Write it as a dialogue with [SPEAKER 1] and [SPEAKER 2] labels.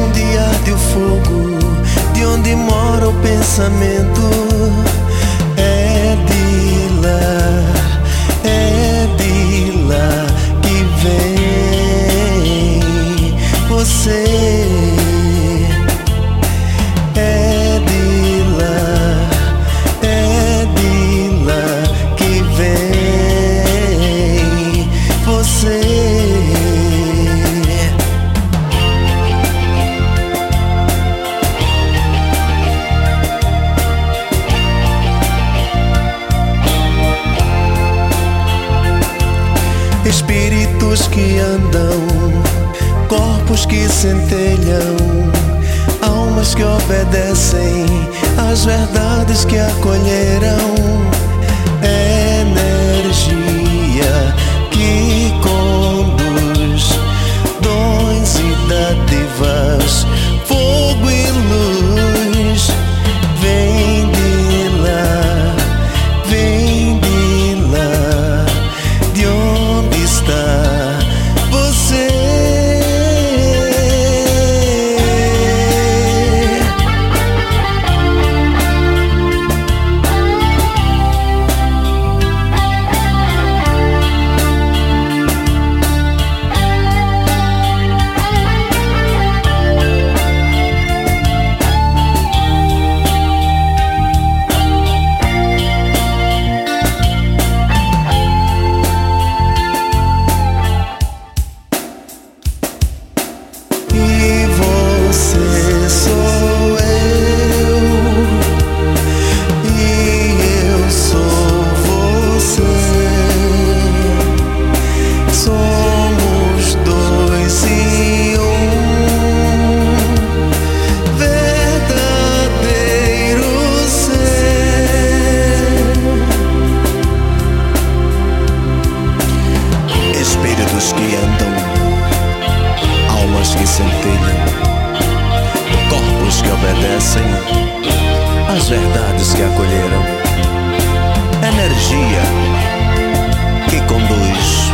[SPEAKER 1] onde arde o fogo, de onde mora o pensamento. É de lá que vem você. É de lá que vem você. Espíritos que andam, corpos que centelham, almas que obedecem às verdades que acolheram. Energia que conduz, dons e dádivas, fogo e luz. Vem de lá, de onde está você. Espíritos que andam, almas que centelham, corpos que obedecem às verdades que acolheram. Energia que conduz,